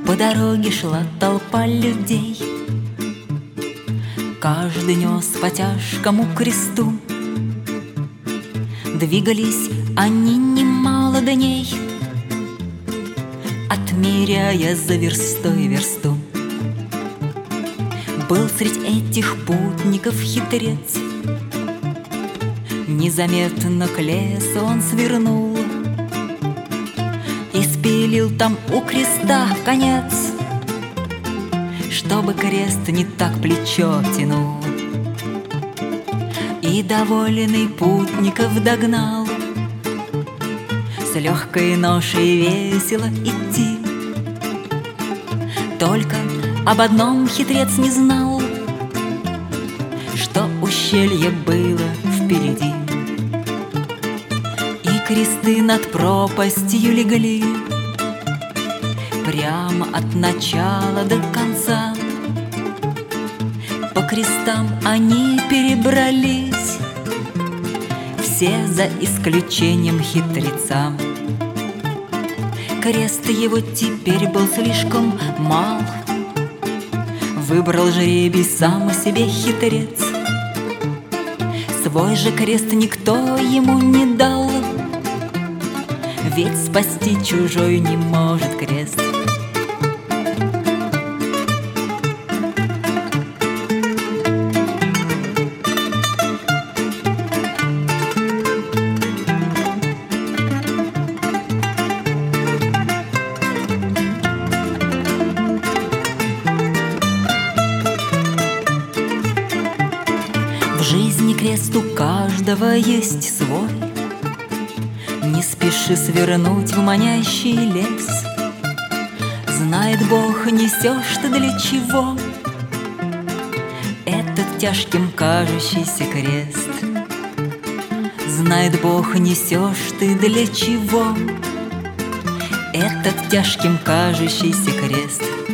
По дороге шла толпа людей, каждый нес по тяжкому кресту. Двигались они немало дней, отмеряя за верстой версту. Был средь этих путников хитрец, незаметно к лесу он свернул и спилил там у креста конец, чтобы крест не так плечо тянул. И довольный путников догнал, с легкой ношей весело идти. Только об одном хитрец не знал, что ущелье было впереди, и кресты над пропастью легли прямо от начала до конца. По крестам они перебрались, все за исключением хитреца. Крест его теперь был слишком мал, выбрал жребий сам себе хитрец. Свой же крест никто ему не дал, ведь спасти чужой не может крест. В жизни крест у каждого есть свой, не спеши свернуть в манящий лес. Знает Бог, несешь ты для чего этот тяжким кажущийся крест. Знает Бог, несешь ты для чего этот тяжким кажущийся крест.